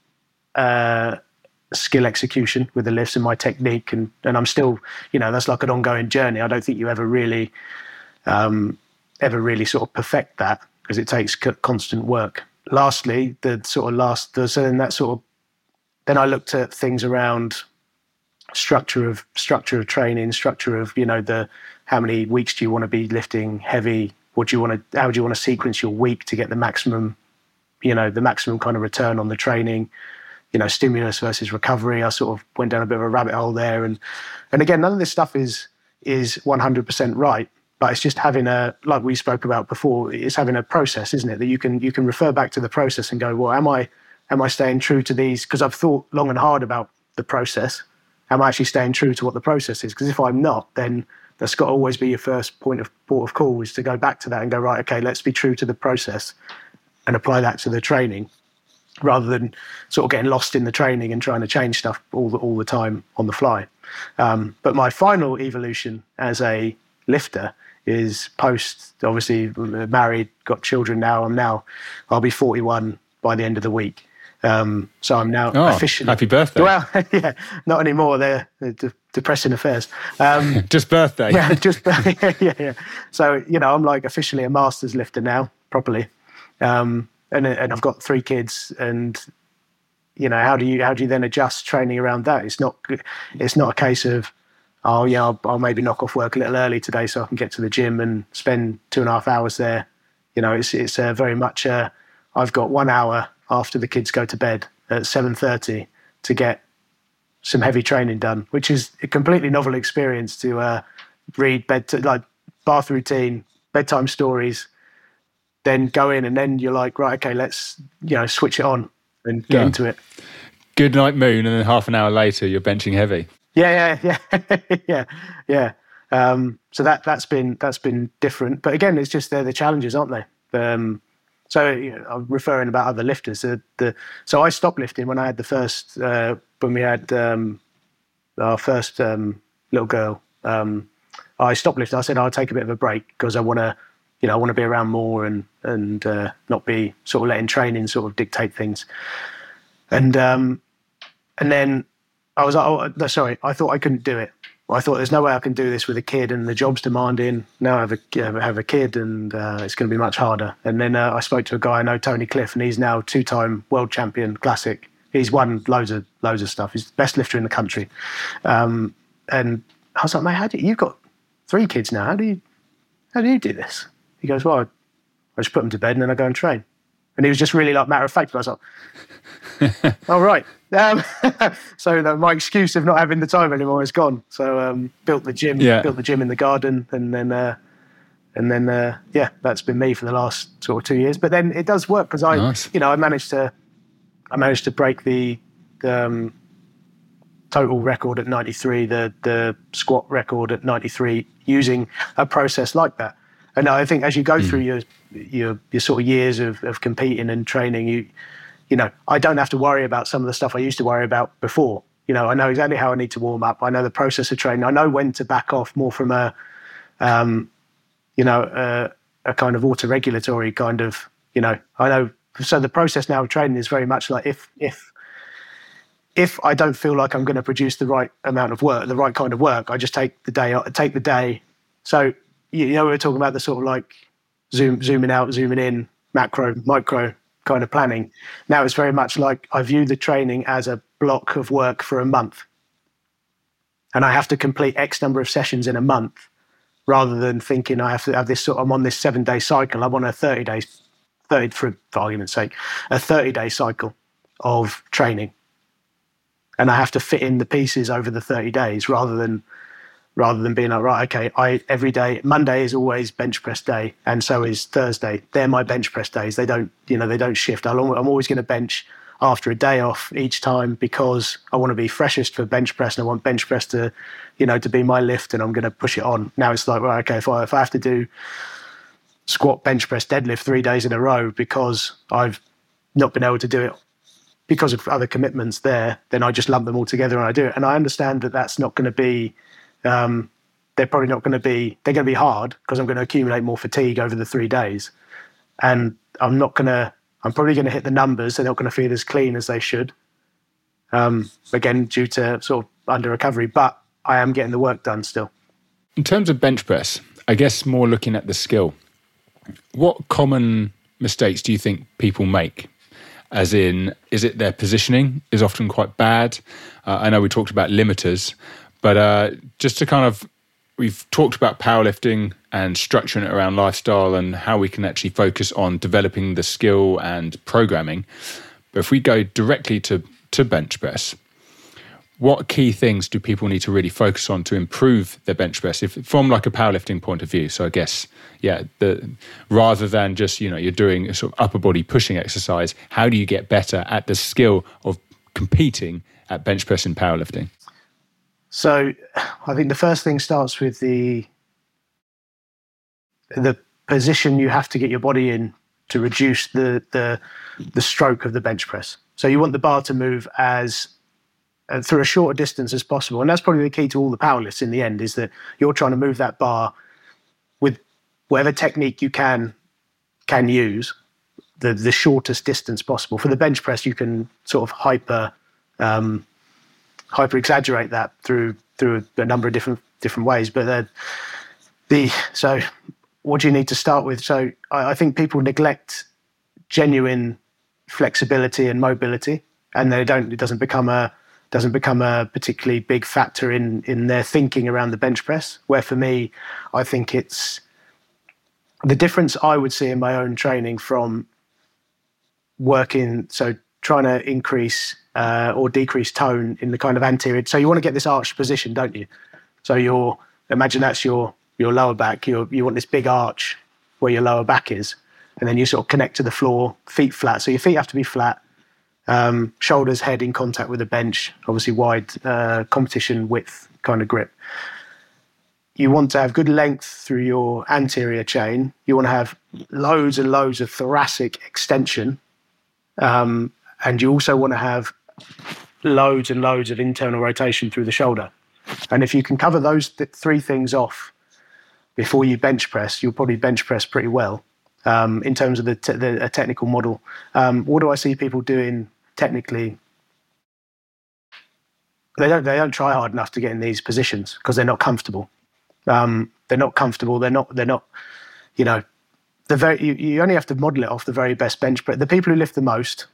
skill execution with the lifts and my technique, and I'm still, that's like an ongoing journey. I don't think you ever really sort of perfect that, because it takes constant work. Lastly, then I looked at things around structure of training, structure of how many weeks do you want to be lifting heavy? How do you want to sequence your week to get the maximum kind of return on the training? Stimulus versus recovery. I sort of went down a bit of a rabbit hole there, and again, none of this stuff is 100% right. But it's just having like we spoke about before, it's having a process, isn't it? That you can refer back to the process and go, well, am I staying true to these? Because I've thought long and hard about the process. Am I actually staying true to what the process is? Because if I'm not, then that's got to always be your first port of call, is to go back to that and go, right, okay, let's be true to the process and apply that to the training, rather than sort of getting lost in the training and trying to change stuff all the time on the fly. But my final evolution as a lifter is post, obviously married, got children now. I'll be 41 by the end of the week. So I'm now officially... Happy birthday. Well, yeah, not anymore. They're depressing affairs. Just birthday. Yeah, just yeah. So, I'm like officially a masters lifter now, properly. And I've got 3 kids, and how do you then adjust training around that? It's not a case of, I'll maybe knock off work a little early today so I can get to the gym and spend 2.5 hours there. It's very much I've got 1 hour after the kids go to bed at 7:30 to get some heavy training done, which is a completely novel experience to read bath routine, bedtime stories, then go in, and then you're like, right, okay, let's switch it on and get into it. Good night moon, and then half an hour later you're benching heavy. Yeah. So that's been different, but again, it's just they're the challenges, aren't they? So I'm referring about other lifters. So I stopped lifting when I had the first when we had our first little girl. I stopped lifting. I said I'll take a bit of a break because I want to be around more and not be sort of letting training sort of dictate things. And then I was like, oh, no, sorry, I thought I couldn't do it. I thought there's no way I can do this with a kid, and the job's demanding. Now I have a kid, and it's going to be much harder. And then I spoke to a guy I know, Tony Cliff, and he's now 2-time world champion classic. He's won loads of stuff. He's the best lifter in the country. And I was like, mate, you've got 3 kids now. How do you do this? He goes, well, I just put them to bed and then I go and train. And he was just really like matter of fact. I was like, all right. So my excuse of not having the time anymore is gone. So built the gym in the garden, and then that's been me for the last sort of 2 years. But then it does work because I managed to break the total record at 93, the squat record at 93 using a process like that. And I think as you go through your sort of years of competing and training, you know, I don't have to worry about some of the stuff I used to worry about before. You know, I know exactly how I need to warm up. I know the process of training. I know when to back off more from a kind of auto-regulatory kind of, you know, I know. So the process now of training is very much like if I don't feel like I'm going to produce the right amount of work, the right kind of work, I just take the day. So, you know, we were talking about the sort of like zooming out, zooming in, macro, micro kind of planning. Now it's very much like I view the training as a block of work for a month. And I have to complete X number of sessions in a month, rather than thinking I have to have this I'm on this 7-day cycle. I'm on a 30 for argument's sake, a 30-day cycle of training. And I have to fit in the pieces over the 30 days rather than being like, right, okay, every day, Monday is always bench press day, and so is Thursday. They're my bench press days. They don't shift. I'm always going to bench after a day off each time because I want to be freshest for bench press, and I want bench press to be my lift, and I'm going to push it on. Now it's like, well, okay, if I have to do squat, bench press, deadlift 3 days in a row because I've not been able to do it because of other commitments there, then I just lump them all together and I do it. And I understand that that's not going to be, they're probably not going to be, they're going to be hard because I'm going to accumulate more fatigue over the 3 days. And I'm probably going to hit the numbers. They're not going to feel as clean as they should. Again, due to sort of under recovery, but I am getting the work done still. In terms of bench press, I guess more looking at the skill, what common mistakes do you think people make? As in, is it their positioning is often quite bad? I know we talked about limiters, but just to kind of, we've talked about powerlifting and structuring it around lifestyle and how we can actually focus on developing the skill and programming. But if we go directly to bench press, what key things do people need to really focus on to improve their bench press from like a powerlifting point of view? So I guess, rather than just, you're doing a sort of upper body pushing exercise, how do you get better at the skill of competing at bench press in powerlifting? So I think the first thing starts with the position you have to get your body in to reduce the stroke of the bench press. So you want the bar to move as through a shorter distance as possible. And that's probably the key to all the powerlifts in the end, is that you're trying to move that bar with whatever technique you can use, the shortest distance possible. For the bench press, you can sort of hyper exaggerate that through a number of different ways. But so what do you need to start with? So I think people neglect genuine flexibility and mobility, and it doesn't become a particularly big factor in their thinking around the bench press, where for me, I think it's the difference I would see in my own training from trying to increase or decrease tone in the kind of anterior. So you want to get this arched position, don't you? So imagine that's your lower back. You want this big arch where your lower back is, and then you sort of connect to the floor, feet flat. So your feet have to be flat. Shoulders, head in contact with the bench, obviously wide competition width kind of grip. You want to have good length through your anterior chain. You want to have loads and loads of thoracic extension. And you also want to have loads and loads of internal rotation through the shoulder. And if you can cover those three things off before you bench press, you'll probably bench press pretty well. In terms of a technical model. What do I see people doing technically? They don't try hard enough to get in these positions because they're not comfortable. They're not comfortable. They're not. You only have to model it off the very best bench press. The people who lift the most,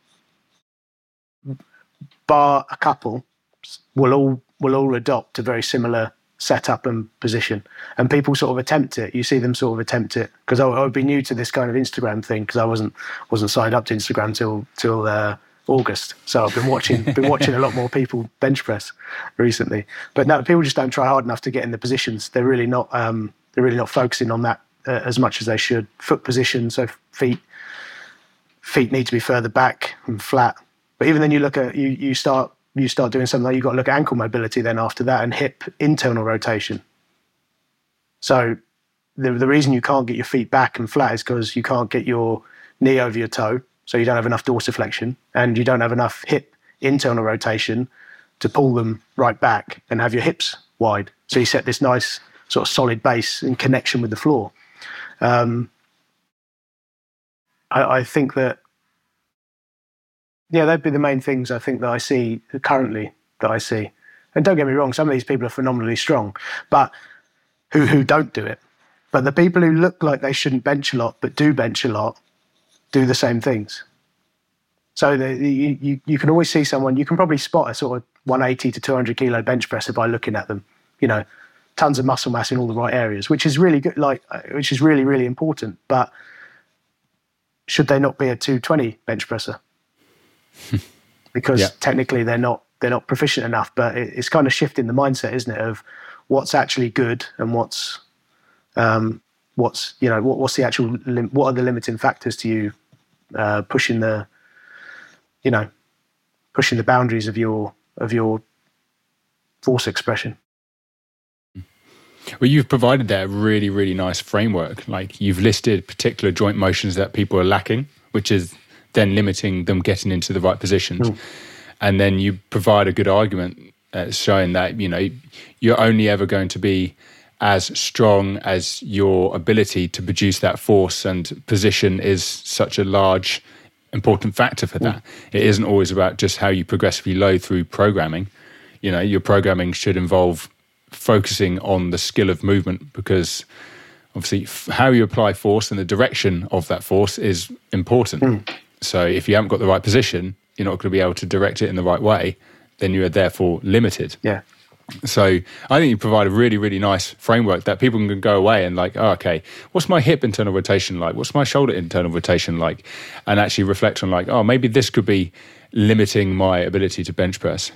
bar a couple, will all adopt a very similar setup and position, and people sort of attempt it. You see them sort of attempt it, because I would be new to this kind of Instagram thing because I wasn't signed up to Instagram till August. So I've been watching a lot more people bench press recently. But no, people just don't try hard enough to get in the positions. They're really not focusing on that as much as they should. Foot position, so feet need to be further back and flat. But even then, you look at you start doing something like, you've got to look at ankle mobility then after that, and hip internal rotation. So the reason you can't get your feet back and flat is because you can't get your knee over your toe, so you don't have enough dorsiflexion, and you don't have enough hip internal rotation to pull them right back and have your hips wide. So you set this nice sort of solid base in connection with the floor. I think that, that'd be the main things I think that I see currently that I see. And don't get me wrong, some of these people are phenomenally strong, but who don't do it. But the people who look like they shouldn't bench a lot but do bench a lot do the same things. So you can always see someone, you can probably spot a sort of 180 to 200 kilo bench presser by looking at them. Tons of muscle mass in all the right areas, which is really good, which is really, really important. But should they not be a 220 bench presser? Because technically they're not proficient enough. But it's kind of shifting the mindset, isn't it, of what's actually good and what's the actual what are the limiting factors to you pushing the boundaries of your force expression. Well, you've provided there a really, really nice framework. Like, you've listed particular joint motions that people are lacking, which is then limiting them getting into the right positions. And then you provide a good argument showing that, you're only ever going to be as strong as your ability to produce that force, and position is such a large, important factor for that. It isn't always about just how you progressively load through programming. Your programming should involve focusing on the skill of movement, because obviously how you apply force and the direction of that force is important. So if you haven't got the right position, you're not going to be able to direct it in the right way, then you are therefore limited. Yeah. So I think you provide a really, really nice framework that people can go away and okay, what's my hip internal rotation like? What's my shoulder internal rotation like? And actually reflect on maybe this could be limiting my ability to bench press.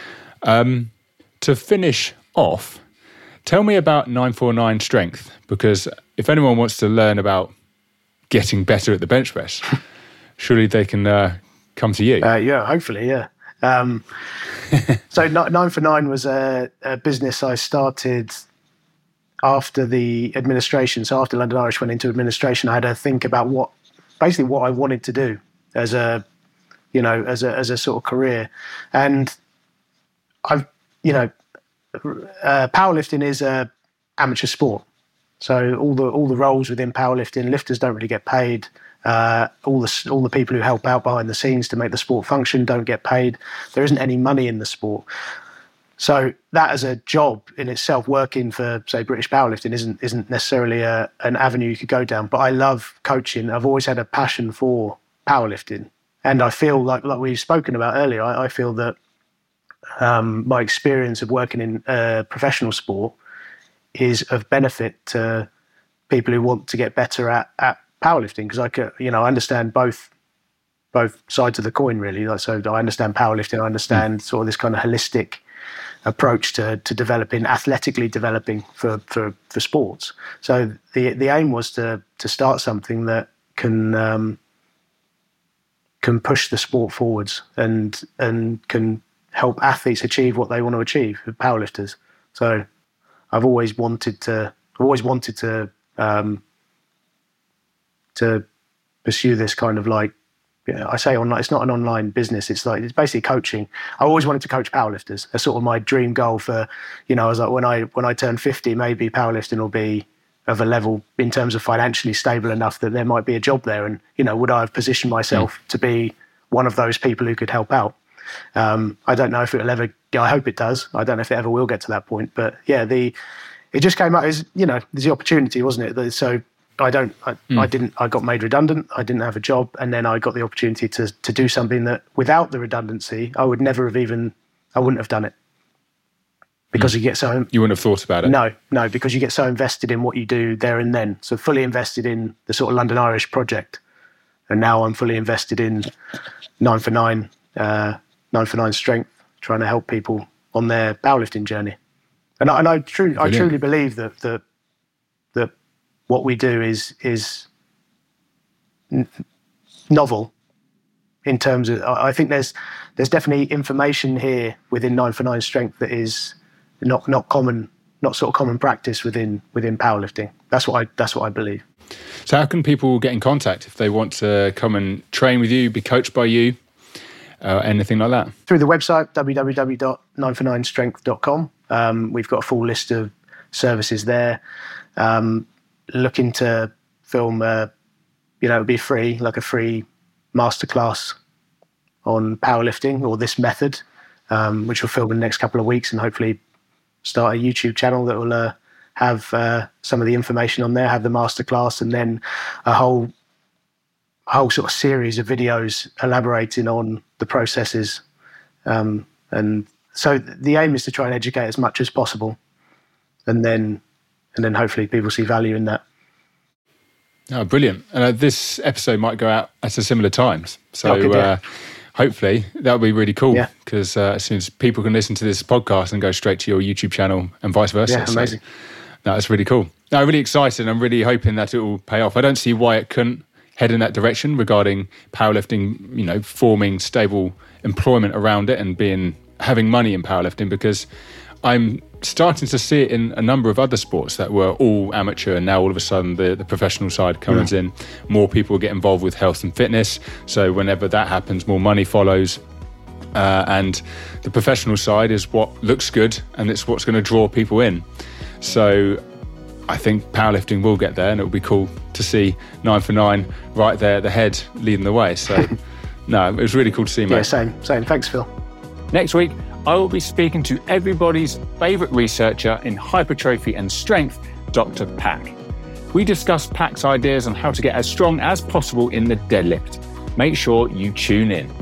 To finish off, tell me about 949 Strength, because if anyone wants to learn about getting better at the bench press, surely they can come to you. Hopefully, yeah. So 949 was a business I started after the administration. So after London Irish went into administration, I had to think about what I wanted to do as a sort of career. And powerlifting is a amateur sport. So all the roles within powerlifting, lifters don't really get paid. All the people who help out behind the scenes to make the sport function don't get paid. There isn't any money in the sport. So that as a job in itself, working for, say, British powerlifting isn't necessarily an avenue you could go down. But I love coaching. I've always had a passion for powerlifting. And I feel like we've spoken about earlier, I feel that my experience of working in professional sport is of benefit to people who want to get better at powerlifting, because I understand both sides of the coin, really. So I understand powerlifting, I understand sort of this kind of holistic approach to athletically developing for sports. So the aim was to start something that can push the sport forwards and can help athletes achieve what they want to achieve, powerlifters. So I've always wanted to pursue this kind of I say online. It's not an online business. It's basically coaching. I always wanted to coach powerlifters. That's sort of my dream goal for, I was like, when I turn 50, maybe powerlifting will be of a level in terms of financially stable enough that there might be a job there. And, would I have positioned myself to be one of those people who could help out? I don't know if it'll ever. I hope it does. I don't know if it ever will get to that point. But yeah, it just came out as there's the opportunity, wasn't it? So I got made redundant. I didn't have a job, and then I got the opportunity to do something that without the redundancy, I wouldn't have done it, because you get so. You wouldn't have thought about it. No, because you get so invested in what you do there and then. So fully invested in the sort of London Irish project, and now I'm fully invested in 949 Strength, trying to help people on their powerlifting journey. And I truly believe that what we do is novel in terms of. I think there's definitely information here within 949 Strength that is not common sort of common practice within powerlifting. That's what I believe. So how can people get in contact if they want to come and train with you, be coached by you, anything like that? Through the website, www.9for9strength.com. We've got a full list of services there. Looking to film, it'll be free, like a free masterclass on powerlifting or this method, which we'll film in the next couple of weeks, and hopefully start a YouTube channel that will have some of the information on there, have the masterclass, and then a whole sort of series of videos elaborating on the processes. And so the aim is to try and educate as much as possible, and then hopefully people see value in that. Oh, brilliant. This episode might go out at a similar times. So hopefully that'll be really cool, because as soon as people can listen to this podcast and go straight to your YouTube channel and vice versa. Yeah, amazing. So, no, that's really cool. No, I'm really excited. I'm really hoping that it will pay off. I don't see why it couldn't head in that direction regarding powerlifting, forming stable employment around it and having money in powerlifting, because I'm starting to see it in a number of other sports that were all amateur, and now all of a sudden the professional side comes in. More people get involved with health and fitness, so whenever that happens, more money follows, and the professional side is what looks good, and it's what's going to draw people in. So I think powerlifting will get there, and it will be cool to see 9 for 9 right there at the head leading the way. So no, it was really cool to see, mate. Yeah, same. Thanks, Phil. Next week, I will be speaking to everybody's favourite researcher in hypertrophy and strength, Dr. Pak. We discuss Pak's ideas on how to get as strong as possible in the deadlift. Make sure you tune in.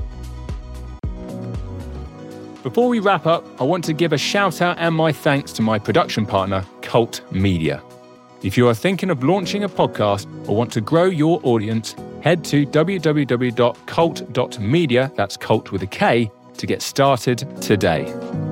Before we wrap up, I want to give a shout out and my thanks to my production partner, Cult Media. If you are thinking of launching a podcast or want to grow your audience, head to www.cult.media, that's cult with a K, to get started today.